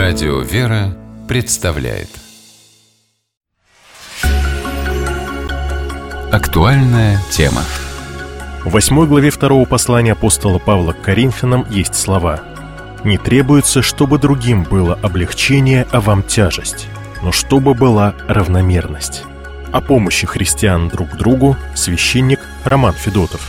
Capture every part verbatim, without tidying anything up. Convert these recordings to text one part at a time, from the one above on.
Радио «Вера» представляет актуальная тема. В восьмой главе второго послания апостола Павла к Коринфянам есть слова: «Не требуется, чтобы другим было облегчение, а вам тяжесть, но чтобы была равномерность». О помощи христиан друг другу священник Роман Федотов.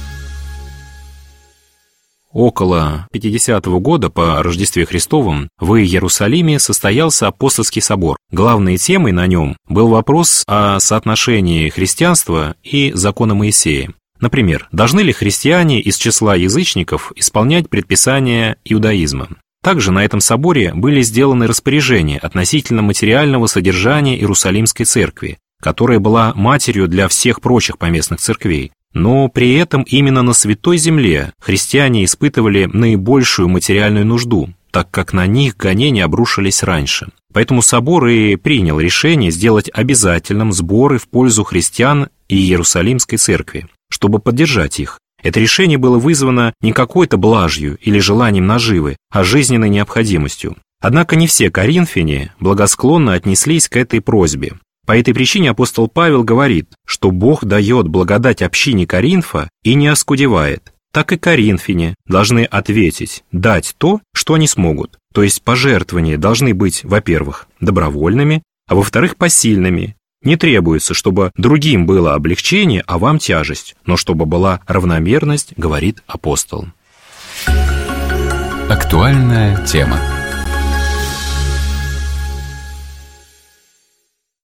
Около пятидесятого года по Рождестве Христовом в Иерусалиме состоялся апостольский собор. Главной темой на нем был вопрос о соотношении христианства и закона Моисея. Например, должны ли христиане из числа язычников исполнять предписания иудаизма? Также на этом соборе были сделаны распоряжения относительно материального содержания Иерусалимской церкви, которая была матерью для всех прочих поместных церквей. Но при этом именно на Святой Земле христиане испытывали наибольшую материальную нужду, так как на них гонения обрушились раньше. Поэтому собор и принял решение сделать обязательным сборы в пользу христиан и Иерусалимской церкви, чтобы поддержать их. Это решение было вызвано не какой-то блажью или желанием наживы, а жизненной необходимостью. Однако не все коринфяне благосклонно отнеслись к этой просьбе. По этой причине апостол Павел говорит, что Бог дает благодать общине Коринфа и не оскудевает. Так и коринфяне должны ответить, дать то, что они смогут. То есть пожертвования должны быть, во-первых, добровольными, а во-вторых, посильными. Не требуется, чтобы другим было облегчение, а вам тяжесть, но чтобы была равномерность, говорит апостол. Актуальная тема.